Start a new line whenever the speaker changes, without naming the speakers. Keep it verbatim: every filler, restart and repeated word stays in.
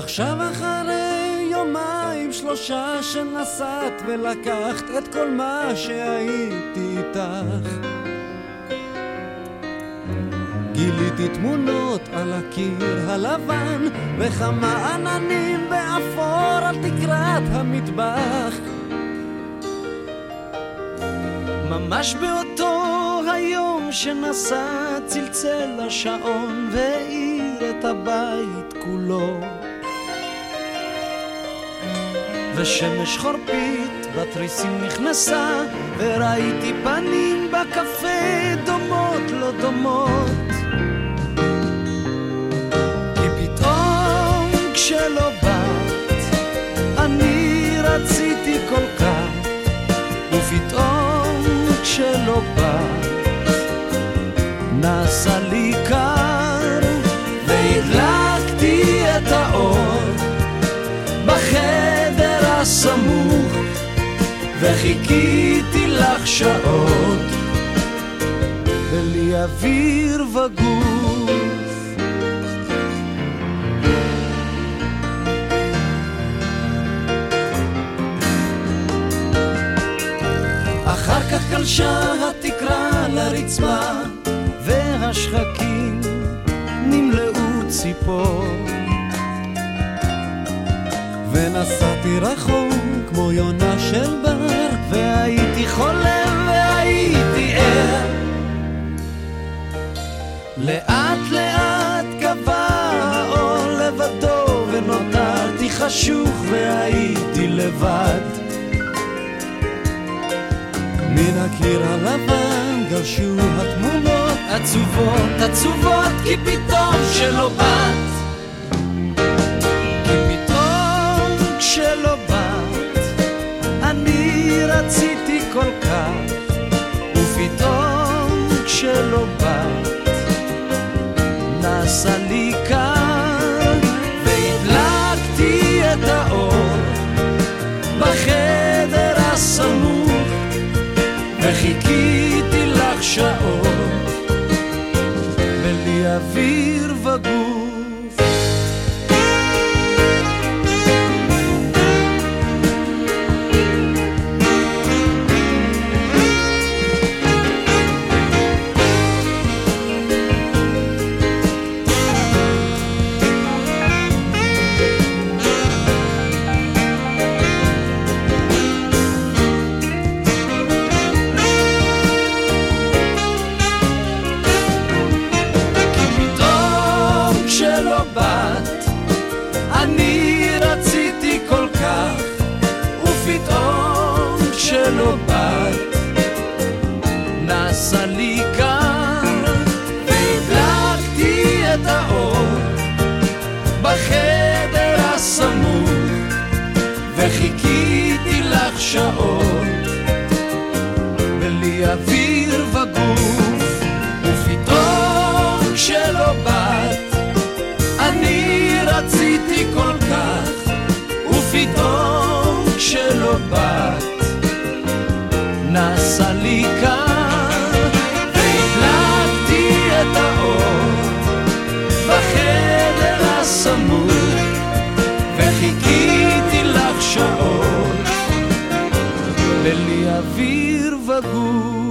עכשיו אחרי יומיים שלושה שנסעת ולקחת את כל מה שהייתי איתך, גיליתי תמונות על הקיר הלבן וכמה עננים באפור על תקרת המטבח. ממש באותו היום שנסע צלצל השעון והאיר את הבית כולו, ושמש חורפית בתריסים נכנסה וראיתי פנים בקפה דומות לא דומות. כי פתאום כשלא באת אני רציתי כל כך, ופתאום כשלא באת נעשה לי קר, והדלקתי את האור בחדר הסמוך וחיכיתי לך שעות בלי אוויר וגוף. אחר כך קלשה התקרה לרצפה והשחקים נמלאו ציפור, ונסעתי רחוק כמו יונה של בר, והייתי חולם והייתי ער. לאט לאט גבה האור לבדו ונותרתי חשוך והייתי לבד. מן הקיר הלבן גרשו התמונות עצובות עצובות, כי פתאום שלא באת, שלא באת אני רציתי כל כך, ופתאום כשלא באת נעשה לי קר, והדלקתי את האור בחדר הסמוך וחיכיתי לך שעות בלי אוויר וגוף. אני רציתי כל כך, ופתאום כשלא באת נעשה לי קר, והדלקתי את האור בחדר הסמוך וחיכיתי לך שעות בלי אוויר וגוף. ופתאום כשלא באת אני רציתי כל כך, ופתאום כשלא באת נעשה לי קר, והדלקתי את האור בחדר הסמוך וחיכיתי לך שעות בלי אוויר וגוף.